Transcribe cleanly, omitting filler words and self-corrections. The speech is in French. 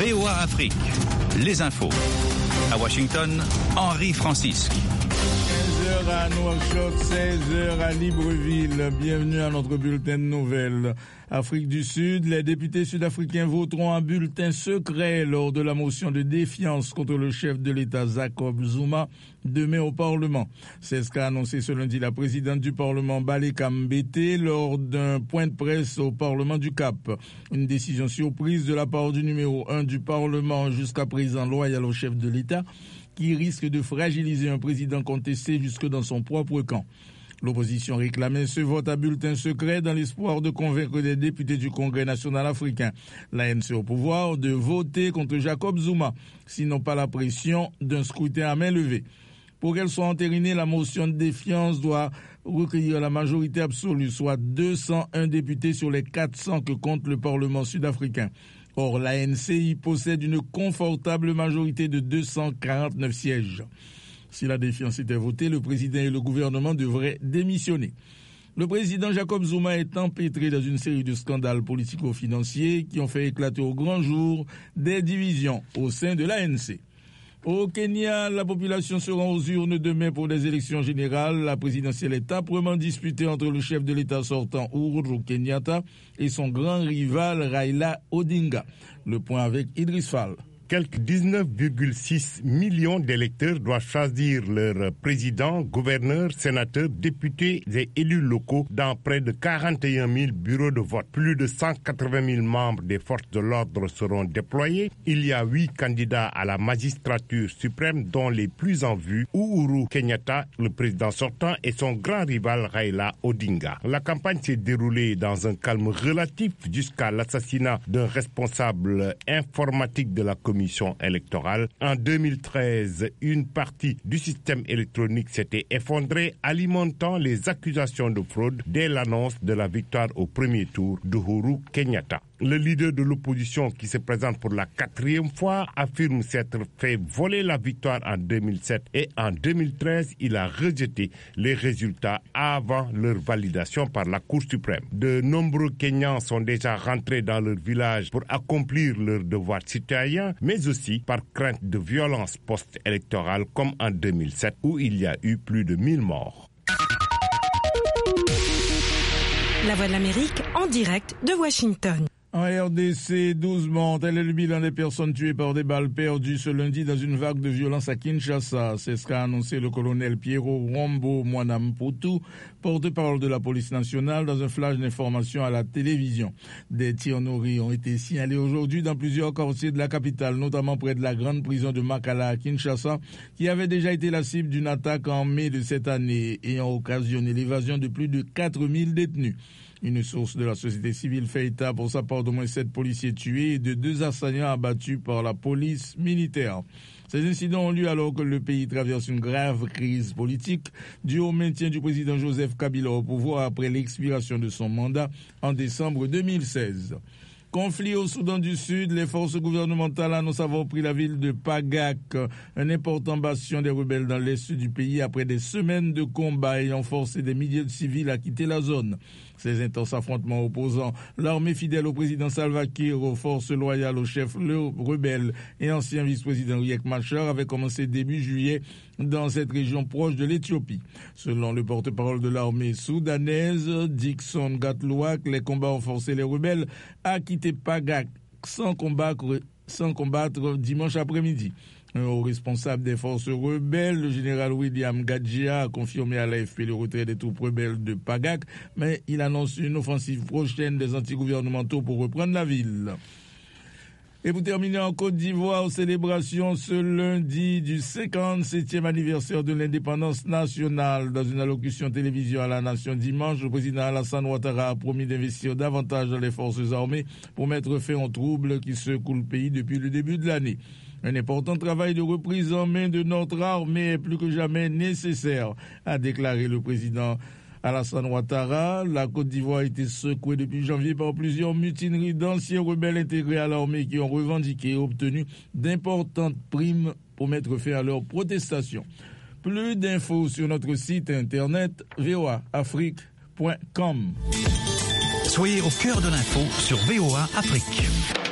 VOA Afrique, les infos. À Washington, Henri Francisque. 15h à Nouakchott, 16h à Libreville. Bienvenue à notre bulletin de nouvelles. Afrique du Sud, les députés sud-africains voteront un bulletin secret lors de la motion de défiance contre le chef de l'État Jacob Zuma demain au Parlement. C'est ce qu'a annoncé ce lundi la présidente du Parlement Baleka Mbete lors d'un point de presse au Parlement du Cap. Une décision surprise de la part du numéro 1 du Parlement jusqu'à présent loyal au chef de l'État, qui risque de fragiliser un président contesté jusque dans son propre camp. L'opposition réclamait ce vote à bulletin secret dans l'espoir de convaincre les députés du Congrès national africain, l'ANC au pouvoir, de voter contre Jacob Zuma, sinon pas la pression d'un scrutin à main levée. Pour qu'elle soit entérinée, la motion de défiance doit recueillir la majorité absolue, soit 201 députés sur les 400 que compte le Parlement sud-africain. Or, l'ANC y possède une confortable majorité de 249 sièges. Si la défiance était votée, le président et le gouvernement devraient démissionner. Le président Jacob Zuma est empêtré dans une série de scandales politico-financiers qui ont fait éclater au grand jour des divisions au sein de l'ANC. Au Kenya, la population se rend aux urnes demain pour des élections générales. La présidentielle est âprement disputée entre le chef de l'État sortant Uhuru Kenyatta et son grand rival Raila Odinga. Le point avec Idriss Fall. Quelques 19,6 millions d'électeurs doivent choisir leur président, gouverneur, sénateur, députés et élus locaux dans près de 41 000 bureaux de vote. Plus de 180 000 membres des forces de l'ordre seront déployés. Il y a 8 candidats à la magistrature suprême, dont les plus en vue, Uhuru Kenyatta, le président sortant, et son grand rival Raila Odinga. La campagne s'est déroulée dans un calme relatif jusqu'à l'assassinat d'un responsable informatique de la commission électorale. En 2013, une partie du système électronique s'était effondrée, alimentant les accusations de fraude dès l'annonce de la victoire au premier tour d'Uhuru Kenyatta. Le leader de l'opposition, qui se présente pour la 4e fois, affirme s'être fait voler la victoire en 2007 et en 2013, il a rejeté les résultats avant leur validation par la Cour suprême. De nombreux Kenyans sont déjà rentrés dans leur village pour accomplir leurs devoirs citoyens, mais aussi par crainte de violence post-électorale comme en 2007 où il y a eu plus de 1000 morts. La Voix de l'Amérique en direct de Washington. En RDC, 12 morts, tel est le bilan des personnes tuées par des balles perdues ce lundi dans une vague de violence à Kinshasa. C'est ce qu'a annoncé le colonel Piero Rombo Mwanamputu, porte-parole de la police nationale, dans un flash d'information à la télévision. Des tirs nourris ont été signalés aujourd'hui dans plusieurs quartiers de la capitale, notamment près de la grande prison de Makala à Kinshasa, qui avait déjà été la cible d'une attaque en mai de cette année, ayant occasionné l'évasion de plus de 4000 détenus. Une source de la société civile fait état pour sa part d'au moins 7 policiers tués et de 2 assaillants abattus par la police militaire. Ces incidents ont lieu alors que le pays traverse une grave crise politique due au maintien du président Joseph Kabila au pouvoir après l'expiration de son mandat en décembre 2016. Conflit au Soudan du Sud, les forces gouvernementales annoncent avoir pris la ville de Pagak, un important bastion des rebelles dans l'est du pays après des semaines de combats ayant forcé des milliers de civils à quitter la zone. Ces intenses affrontements opposant l'armée fidèle au président Salva Kiir aux forces loyales au chef rebelle et ancien vice-président Riek Machar avaient commencé début juillet dans cette région proche de l'Éthiopie. Selon le porte-parole de l'armée soudanaise, Dixon Gatlouak, les combats ont forcé les rebelles à quitter Pagak sans combattre dimanche après-midi. Un haut responsable des forces rebelles, le général William Gadjia, a confirmé à l'AFP le retrait des troupes rebelles de Pagak, mais il annonce une offensive prochaine des antigouvernementaux pour reprendre la ville. Et pour terminer en Côte d'Ivoire, célébration ce lundi du 57e anniversaire de l'indépendance nationale. Dans une allocution télévision à la nation dimanche, le président Alassane Ouattara a promis d'investir davantage dans les forces armées pour mettre fin aux troubles qui secouent le pays depuis le début de l'année. Un important travail de reprise en main de notre armée est plus que jamais nécessaire, a déclaré le président Alassane Ouattara. La Côte d'Ivoire a été secouée depuis janvier par plusieurs mutineries d'anciens rebelles intégrés à l'armée qui ont revendiqué et obtenu d'importantes primes pour mettre fin à leurs protestations. Plus d'infos sur notre site internet voaafrique.com. Soyez au cœur de l'info sur VOA Afrique.